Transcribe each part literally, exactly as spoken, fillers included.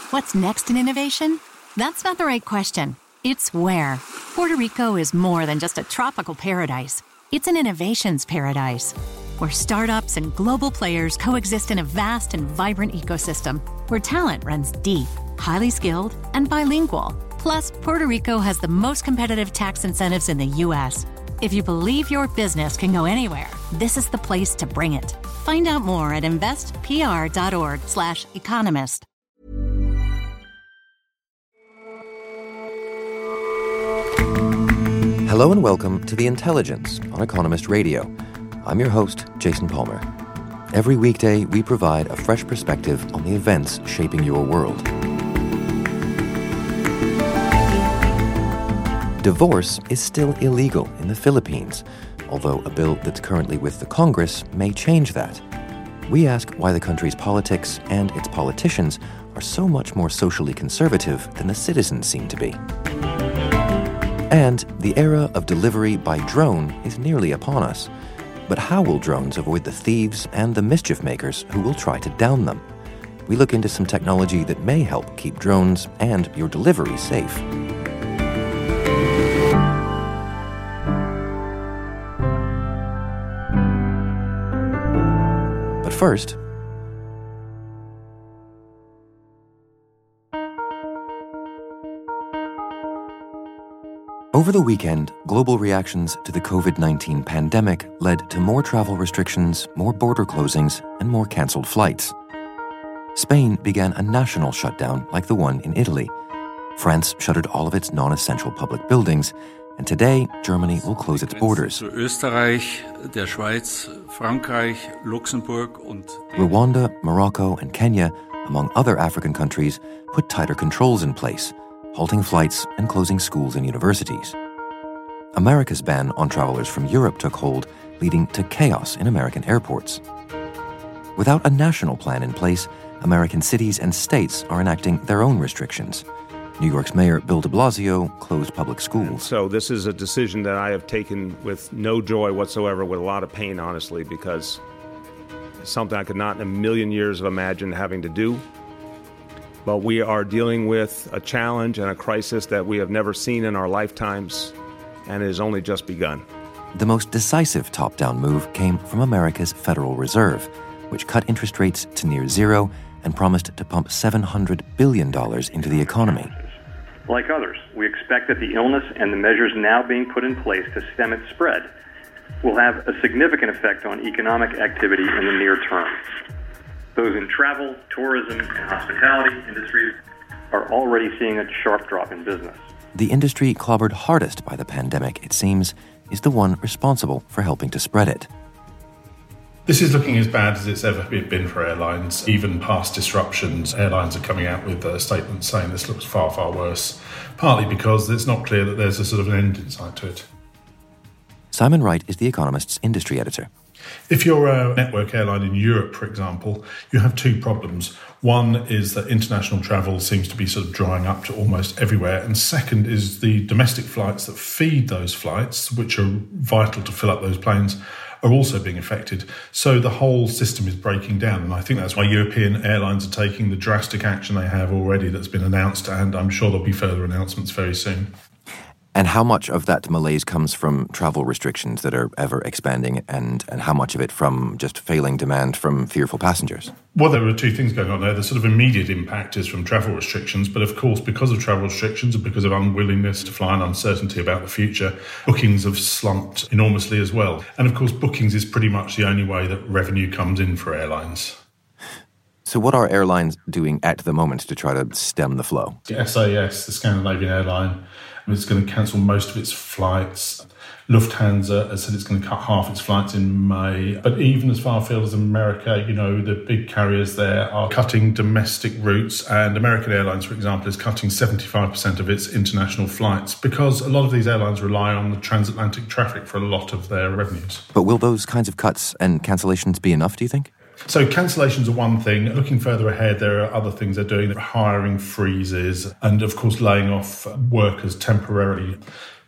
What's next in innovation? That's not the right question. It's where. Puerto Rico is more than just a tropical paradise. It's an innovations paradise, where startups and global players coexist in a vast and vibrant ecosystem, where talent runs deep, highly skilled, and bilingual. Plus, Puerto Rico has the most competitive tax incentives in the U S. If you believe your business can go anywhere, this is the place to bring it. Find out more at investpr.org slash economist. Hello and welcome to The Intelligence on Economist Radio. I'm your host, Jason Palmer. Every weekday, we provide a fresh perspective on the events shaping your world. Divorce is still illegal in the Philippines, although a bill that's currently with the Congress may change that. We ask why the country's politics and its politicians are so much more socially conservative than the citizens seem to be. And the era of delivery by drone is nearly upon us. But how will drones avoid the thieves and the mischief makers who will try to down them? We look into some technology that may help keep drones and your delivery safe. But first, over the weekend, global reactions to the covid nineteen pandemic led to more travel restrictions, more border closings, and more cancelled flights. Spain began a national shutdown like the one in Italy. France shuttered all of its non-essential public buildings, and today, Germany will close its borders. Österreich, der Schweiz, Frankreich, Luxembourg und Rwanda, Morocco, and Kenya, among other African countries, put tighter controls in place, halting flights and closing schools and universities. America's ban on travelers from Europe took hold, leading to chaos in American airports. Without a national plan in place, American cities and states are enacting their own restrictions. New York's Mayor Bill de Blasio closed public schools. So this is a decision that I have taken with no joy whatsoever, with a lot of pain, honestly, because it's something I could not in a million years have imagined having to do. But we are dealing with a challenge and a crisis that we have never seen in our lifetimes, and it has only just begun. The most decisive top-down move came from America's Federal Reserve, which cut interest rates to near zero and promised to pump seven hundred billion dollars into the economy. Like others, we expect that the illness and the measures now being put in place to stem its spread will have a significant effect on economic activity in the near term. Those in travel, tourism, and hospitality industries are already seeing a sharp drop in business. The industry clobbered hardest by the pandemic, it seems, is the one responsible for helping to spread it. This is looking as bad as it's ever been for airlines. Even past disruptions, airlines are coming out with uh, statements saying this looks far, far worse, partly because it's not clear that there's a sort of an end in sight to it. Simon Wright is The Economist's industry editor. If you're a network airline in Europe, for example, you have two problems. One is that international travel seems to be sort of drying up to almost everywhere. And second is the domestic flights that feed those flights, which are vital to fill up those planes, are also being affected. So the whole system is breaking down. And I think that's why European airlines are taking the drastic action they have already that's been announced. And I'm sure there'll be further announcements very soon. And how much of that malaise comes from travel restrictions that are ever expanding, and, and how much of it from just failing demand from fearful passengers? Well, there are two things going on there. The sort of immediate impact is from travel restrictions, but of course, because of travel restrictions and because of unwillingness to fly and uncertainty about the future, bookings have slumped enormously as well. And of course, bookings is pretty much the only way that revenue comes in for airlines. So what are airlines doing at the moment to try to stem the flow? The S A S, the Scandinavian airline, is going to cancel most of its flights. Lufthansa has said it's going to cut half its flights in May. But even as far afield as America, you know, the big carriers there are cutting domestic routes. And American Airlines, for example, is cutting seventy-five percent of its international flights because a lot of these airlines rely on the transatlantic traffic for a lot of their revenues. But will those kinds of cuts and cancellations be enough, do you think? So cancellations are one thing. Looking further ahead, there are other things they're doing. Hiring freezes and, of course, laying off workers temporarily.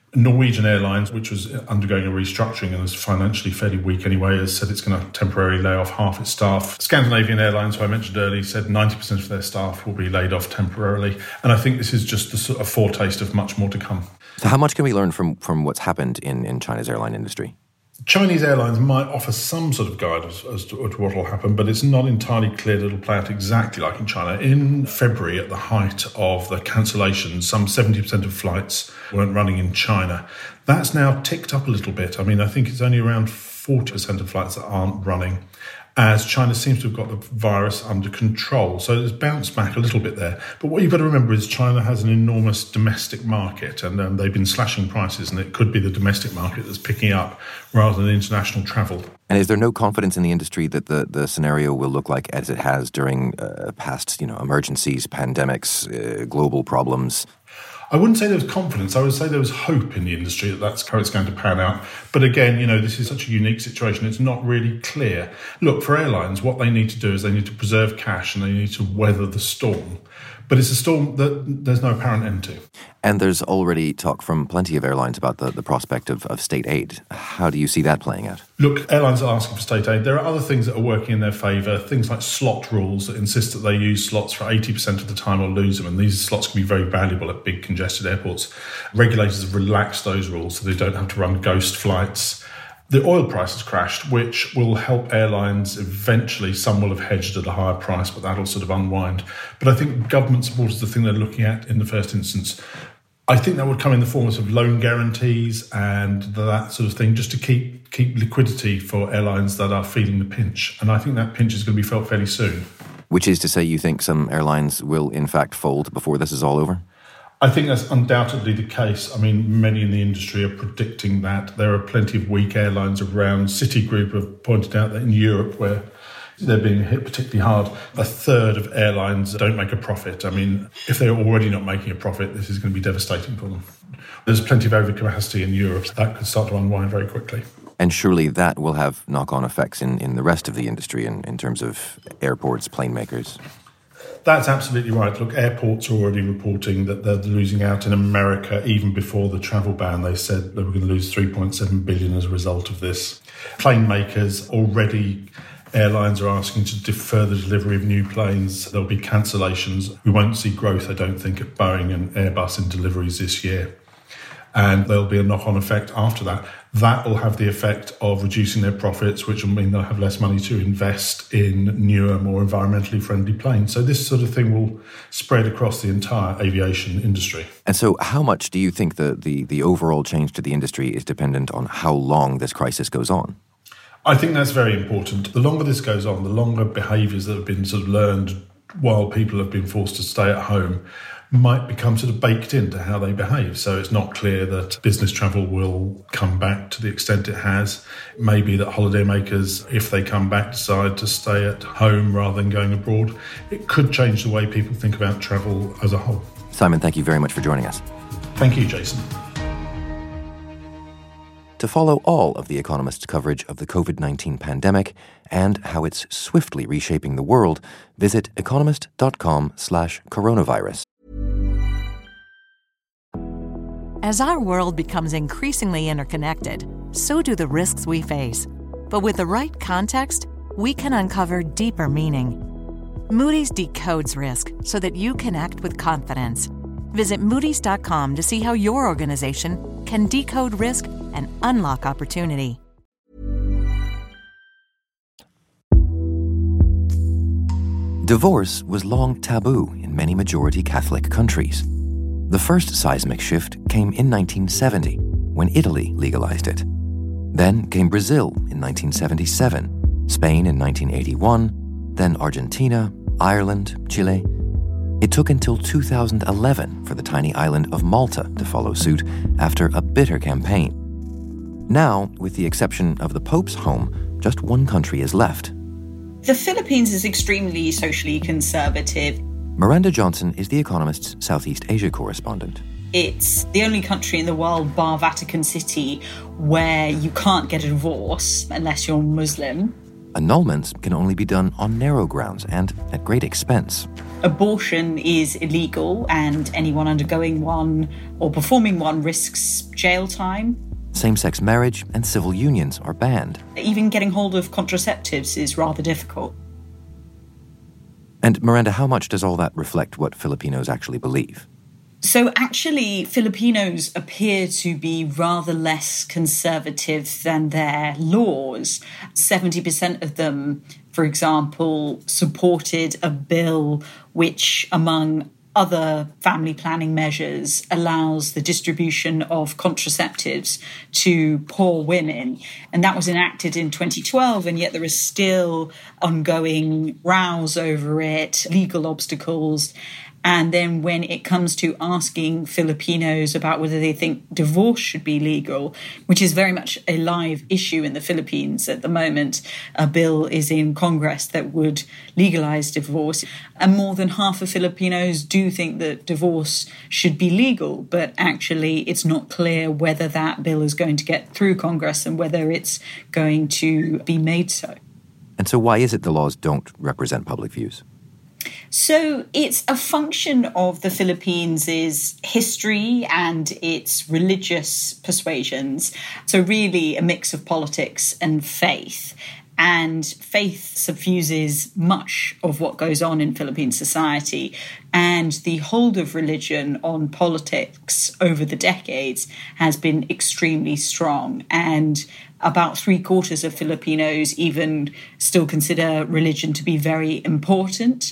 Norwegian Airlines, which was undergoing a restructuring and is financially fairly weak anyway, has said it's going to temporarily lay off half its staff. Scandinavian Airlines, who I mentioned earlier, said ninety percent of their staff will be laid off temporarily. And I think this is just a sort of foretaste of much more to come. So how much can we learn from, from what's happened in, in China's airline industry? Chinese airlines might offer some sort of guidance as to what will happen, but it's not entirely clear that it'll play out exactly like in China. In February, at the height of the cancellations, some seventy percent of flights weren't running in China. That's now ticked up a little bit. I mean, I think it's only around forty percent of flights that aren't running, as China seems to have got the virus under control. So it's bounced back a little bit there. But what you've got to remember is China has an enormous domestic market, and um, they've been slashing prices, and it could be the domestic market that's picking up rather than international travel. And is there no confidence in the industry that the, the scenario will look like as it has during uh, past, you know, emergencies, pandemics, uh, global problems? I wouldn't say there was confidence. I would say there was hope in the industry that that's how it's going to pan out. But again, you know, this is such a unique situation. It's not really clear. Look, for airlines, what they need to do is they need to preserve cash and they need to weather the storm. But it's a storm that there's no apparent end to. And there's already talk from plenty of airlines about the, the prospect of, of state aid. How do you see that playing out? Look, airlines are asking for state aid. There are other things that are working in their favour, things like slot rules that insist that they use slots for eighty percent of the time or lose them. And these slots can be very valuable at big congested airports. Regulators have relaxed those rules so they don't have to run ghost flights. The oil price has crashed, which will help airlines eventually. Some will have hedged at a higher price, but that'll sort of unwind. But I think government support is the thing they're looking at in the first instance. I think that would come in the form of, sort of loan guarantees and that sort of thing, just to keep keep liquidity for airlines that are feeling the pinch. And I think that pinch is going to be felt fairly soon. Which is to say you think some airlines will in fact fold before this is all over? I think that's undoubtedly the case. I mean, many in the industry are predicting that. There are plenty of weak airlines around. Citigroup have pointed out that in Europe, where they're being hit particularly hard, a third of airlines don't make a profit. I mean, if they're already not making a profit, this is going to be devastating for them. There's plenty of overcapacity in Europe. So that could start to unwind very quickly. And surely that will have knock-on effects in, in the rest of the industry in, in terms of airports, plane makers. That's absolutely right. Look, airports are already reporting that they're losing out in America. Even before the travel ban, they said they were going to lose three point seven billion dollars as a result of this. Plane makers already, airlines are asking to defer the delivery of new planes. There'll be cancellations. We won't see growth, I don't think, at Boeing and Airbus in deliveries this year. And there'll be a knock-on effect after that. That will have the effect of reducing their profits, which will mean they'll have less money to invest in newer, more environmentally friendly planes. So this sort of thing will spread across the entire aviation industry. And so how much do you think the, the, the overall change to the industry is dependent on how long this crisis goes on? I think that's very important. The longer this goes on, the longer behaviours that have been sort of learned while people have been forced to stay at home might become sort of baked into how they behave. So it's not clear that business travel will come back to the extent it has. It may be that holidaymakers, if they come back, decide to stay at home rather than going abroad. It could change the way people think about travel as a whole. Simon, thank you very much for joining us. Thank you, Jason. To follow all of The Economist's coverage of the covid nineteen pandemic and how it's swiftly reshaping the world, visit economist.com slash coronavirus. As our world becomes increasingly interconnected, so do the risks we face. But with the right context, we can uncover deeper meaning. Moody's decodes risk so that you can act with confidence. Visit moodys dot com to see how your organization can decode risk and unlock opportunity. Divorce was long taboo in many majority Catholic countries. The first seismic shift came in nineteen seventy, when Italy legalized it. Then came Brazil in nineteen seventy-seven, Spain in nineteen eighty-one, then Argentina, Ireland, Chile. It took until two thousand eleven for the tiny island of Malta to follow suit after a bitter campaign. Now, with the exception of the Pope's home, just one country is left. The Philippines is extremely socially conservative. Miranda Johnson is The Economist's Southeast Asia correspondent. It's the only country in the world, bar Vatican City, where you can't get a divorce unless you're Muslim. Annulments can only be done on narrow grounds and at great expense. Abortion is illegal, and anyone undergoing one or performing one risks jail time. Same-sex marriage and civil unions are banned. Even getting hold of contraceptives is rather difficult. And Miranda, how much does all that reflect what Filipinos actually believe? So actually, Filipinos appear to be rather less conservative than their laws. seventy percent of them, for example, supported a bill which, among other family planning measures, allows the distribution of contraceptives to poor women. And that was enacted in twenty twelve, and yet there is still ongoing rows over it, legal obstacles. And then when it comes to asking Filipinos about whether they think divorce should be legal, which is very much a live issue in the Philippines at the moment, a bill is in Congress that would legalize divorce. And more than half of Filipinos do think that divorce should be legal, but actually it's not clear whether that bill is going to get through Congress and whether it's going to be made so. And so why is it the laws don't represent public views? So it's a function of the Philippines' history and its religious persuasions. So really a mix of politics and faith. And faith suffuses much of what goes on in Philippine society. And the hold of religion on politics over the decades has been extremely strong. And about three quarters of Filipinos even still consider religion to be very important.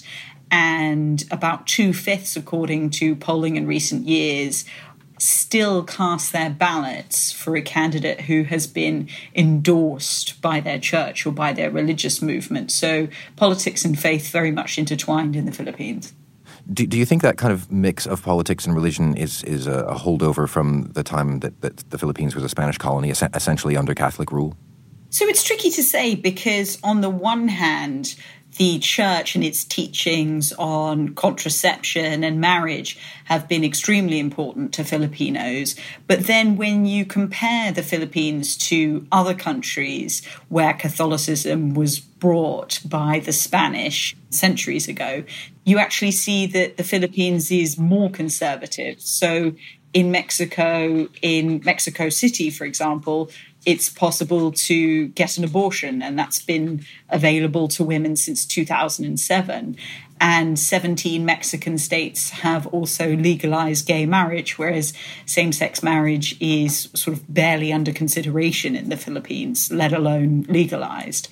And about two-fifths, according to polling in recent years, still cast their ballots for a candidate who has been endorsed by their church or by their religious movement. So politics and faith very much intertwined in the Philippines. Do, do you think that kind of mix of politics and religion is, is a, a holdover from the time that, that the Philippines was a Spanish colony, es- essentially under Catholic rule? So it's tricky to say because on the one hand, the church and its teachings on contraception and marriage have been extremely important to Filipinos. But then when you compare the Philippines to other countries where Catholicism was brought by the Spanish centuries ago, you actually see that the Philippines is more conservative. So in Mexico, in Mexico City, for example, it's possible to get an abortion, and that's been available to women since two thousand seven. And seventeen Mexican states have also legalized gay marriage, whereas same-sex marriage is sort of barely under consideration in the Philippines, let alone legalized.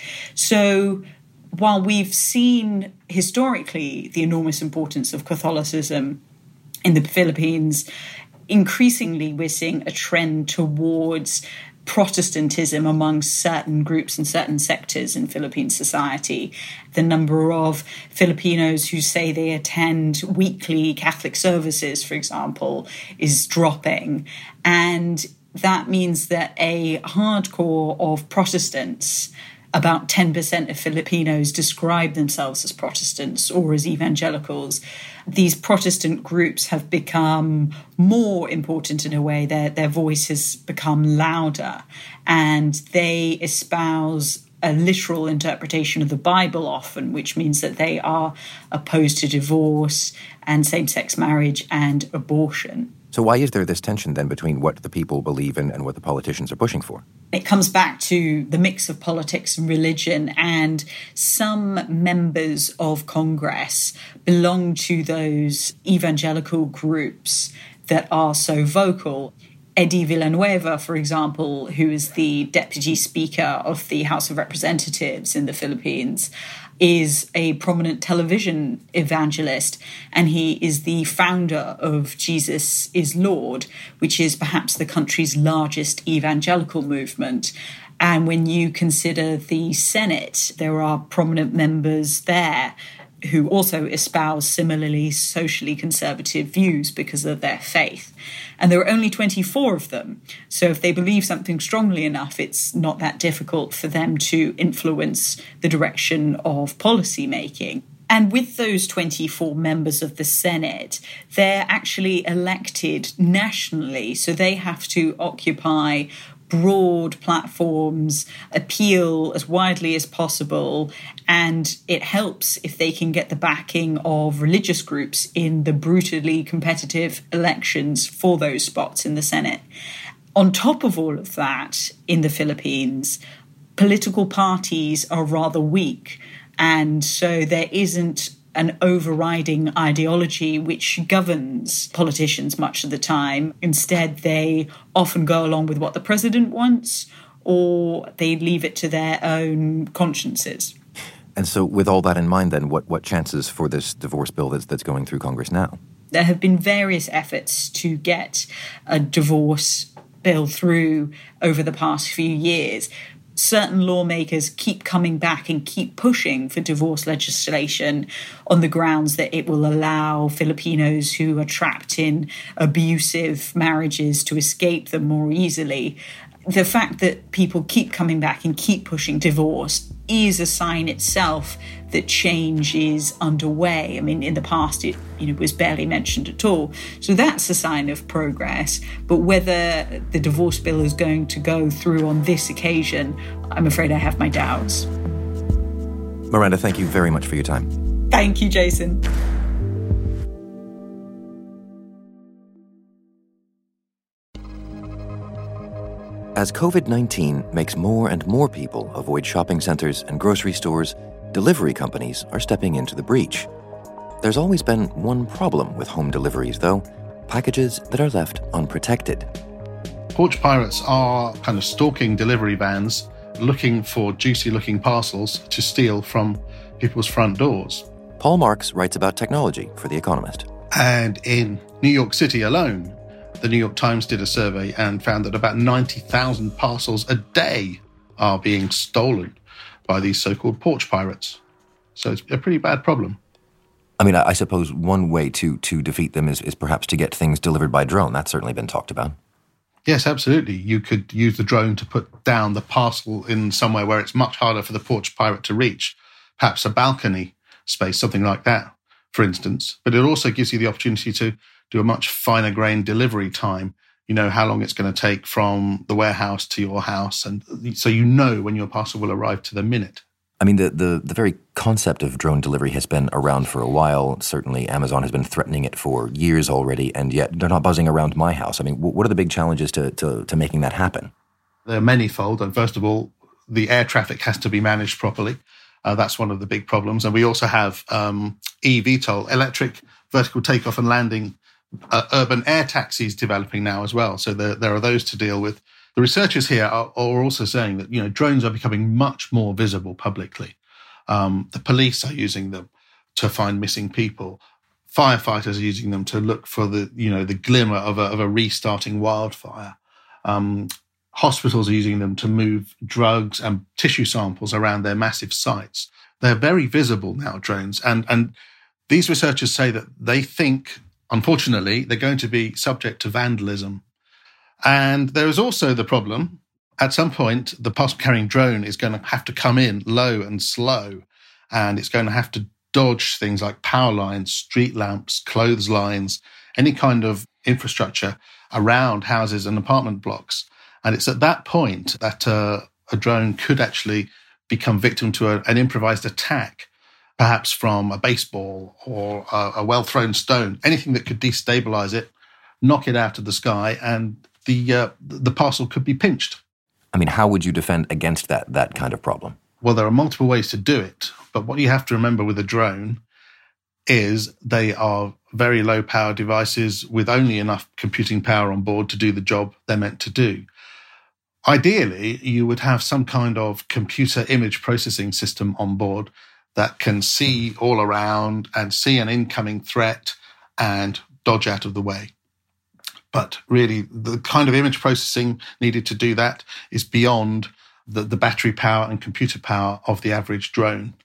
So while we've seen historically the enormous importance of Catholicism in the Philippines, increasingly we're seeing a trend towards Protestantism among certain groups and certain sectors in Philippine society. The number of Filipinos who say they attend weekly Catholic services, for example, is dropping. And that means that a hardcore of Protestants, about ten percent of Filipinos describe themselves as Protestants or as evangelicals. These Protestant groups have become more important in a way. Their, their voice has become louder, and they espouse a literal interpretation of the Bible often, which means that they are opposed to divorce and same-sex marriage and abortion. So why is there this tension then between what the people believe in and what the politicians are pushing for? It comes back to the mix of politics and religion, and some members of Congress belong to those evangelical groups that are so vocal. Eddie Villanueva, for example, who is the Deputy Speaker of the House of Representatives in the Philippines, is a prominent television evangelist, and he is the founder of Jesus is Lord, which is perhaps the country's largest evangelical movement. And when you consider the Senate, there are prominent members there who also espouse similarly socially conservative views because of their faith. And there are only twenty-four of them. So if they believe something strongly enough, it's not that difficult for them to influence the direction of policy making. And with those twenty-four members of the Senate, they're actually elected nationally. So they have to occupy broad platforms appeal as widely as possible, and it helps if they can get the backing of religious groups in the brutally competitive elections for those spots in the Senate. On top of all of that, in the Philippines, political parties are rather weak, and so there isn't an overriding ideology which governs politicians much of the time. Instead, they often go along with what the president wants, or they leave it to their own consciences. And so with all that in mind, then, what, what chances for this divorce bill that's, that's going through Congress now? There have been various efforts to get a divorce bill through over the past few years. Certain lawmakers keep coming back and keep pushing for divorce legislation on the grounds that it will allow Filipinos who are trapped in abusive marriages to escape them more easily. The fact that people keep coming back and keep pushing divorce is a sign itself that change is underway. I mean, in the past, it you know was barely mentioned at all. So that's a sign of progress. But whether the divorce bill is going to go through on this occasion, I'm afraid I have my doubts. Miranda, thank you very much for your time. Thank you, Jason. As covid nineteen makes more and more people avoid shopping centers and grocery stores, delivery companies are stepping into the breach. There's always been one problem with home deliveries, though: packages that are left unprotected. Porch pirates are kind of stalking delivery vans, looking for juicy-looking parcels to steal from people's front doors. Paul Marks writes about technology for The Economist. And in New York City alone, the New York Times did a survey and found that about ninety thousand parcels a day are being stolen by these so-called porch pirates. So it's a pretty bad problem. I mean, I, I suppose one way to to defeat them is, is perhaps to get things delivered by drone. That's certainly been talked about. Yes, absolutely. You could use the drone to put down the parcel in somewhere where it's much harder for the porch pirate to reach, perhaps a balcony space, something like that, for instance. But it also gives you the opportunity to do a much finer grained delivery time. You know how long it's going to take from the warehouse to your house. And so you know when your parcel will arrive to the minute. I mean, the, the, the very concept of drone delivery has been around for a while. Certainly, Amazon has been threatening it for years already, and yet they're not buzzing around my house. I mean, what are the big challenges to, to, to making that happen? They're manifold. And first of all, the air traffic has to be managed properly. Uh, that's one of the big problems. And we also have um, E V TOL, electric vertical takeoff and landing, uh, urban air taxis developing now as well. So there, there are those to deal with. The researchers here are, are also saying that, you know, drones are becoming much more visible publicly. Um, the police are using them to find missing people. Firefighters are using them to look for the, you know, the glimmer of a, of a restarting wildfire. Um, hospitals are using them to move drugs and tissue samples around their massive sites. They're very visible now, drones. And, and these researchers say that they think, unfortunately, they're going to be subject to vandalism. And there is also the problem, at some point, the parcel-carrying drone is going to have to come in low and slow, and it's going to have to dodge things like power lines, street lamps, clotheslines, any kind of infrastructure around houses and apartment blocks. And it's at that point that uh, a drone could actually become victim to a, an improvised attack, perhaps from a baseball or a, a well-thrown stone, anything that could destabilize it, knock it out of the sky, and the uh, the parcel could be pinched. I mean, how would you defend against that that kind of problem? Well, there are multiple ways to do it. But what you have to remember with a drone is they are very low-power devices with only enough computing power on board to do the job they're meant to do. Ideally, you would have some kind of computer image processing system on board that can see all around and see an incoming threat and dodge out of the way. But really, the kind of image processing needed to do that is beyond the, the battery power and computer power of the average drone.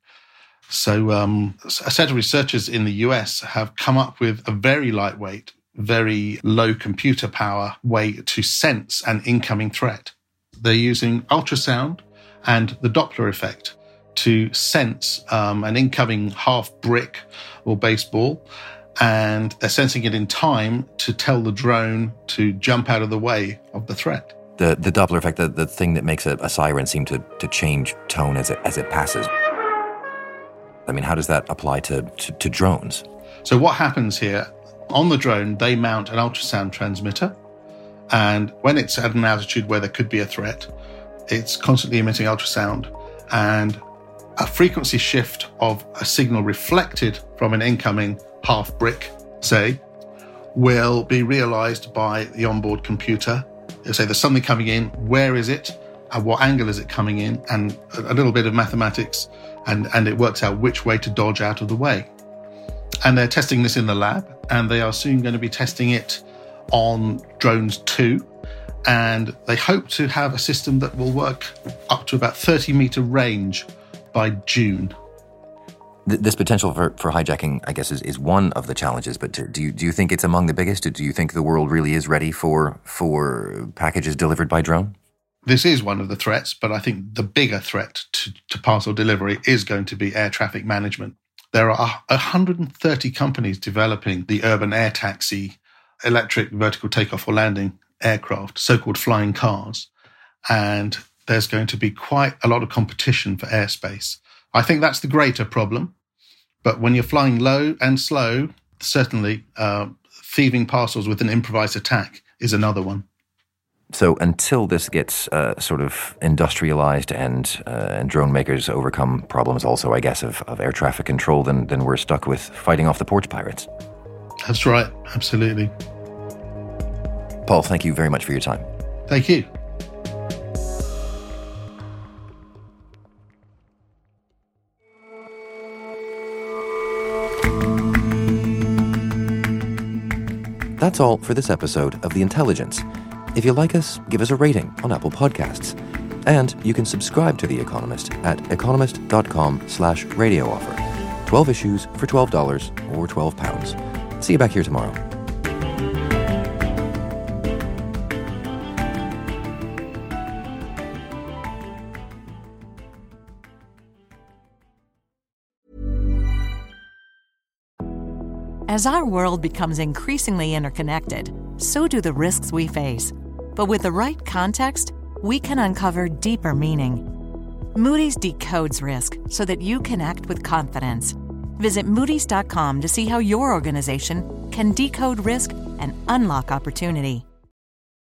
So um, a set of researchers in the U S have come up with a very lightweight, very low computer power way to sense an incoming threat. They're using ultrasound and the Doppler effect to sense um, an incoming half brick or baseball, and they're sensing it in time to tell the drone to jump out of the way of the threat. The the Doppler effect, the, the thing that makes a, a siren seem to, to change tone as it as it passes. I mean, how does that apply to, to, to drones? So what happens here, on the drone, they mount an ultrasound transmitter, and when it's at an altitude where there could be a threat, it's constantly emitting ultrasound, and a frequency shift of a signal reflected from an incoming half brick, say, will be realized by the onboard computer. It'll say there's something coming in, where is it, at what angle is it coming in, and a little bit of mathematics, and, and it works out which way to dodge out of the way. And they're testing this in the lab, and they are soon going to be testing it on drones too. And they hope to have a system that will work up to about thirty meter range by June. This potential for, for hijacking, I guess, is, is one of the challenges, but do you do you think it's among the biggest? Do you think the world really is ready for for packages delivered by drone? This is one of the threats, but I think the bigger threat to, to parcel delivery is going to be air traffic management. There are one hundred thirty companies developing the urban air taxi, electric vertical takeoff or landing aircraft, so-called flying cars, and there's going to be quite a lot of competition for airspace. I think that's the greater problem. But when you're flying low and slow, certainly uh, thieving parcels with an improvised attack is another one. So until this gets uh, sort of industrialized and uh, and drone makers overcome problems also, I guess, of, of air traffic control, then, then we're stuck with fighting off the porch pirates. That's right. Absolutely. Paul, thank you very much for your time. Thank you. That's all for this episode of The Intelligence. If you like us, give us a rating on Apple Podcasts. And you can subscribe to The Economist at economist.com slash radio offer. twelve issues for twelve dollars or twelve pounds. See you back here tomorrow. As our world becomes increasingly interconnected, so do the risks we face. But with the right context, we can uncover deeper meaning. Moody's decodes risk so that you can act with confidence. Visit Moody's dot com to see how your organization can decode risk and unlock opportunity.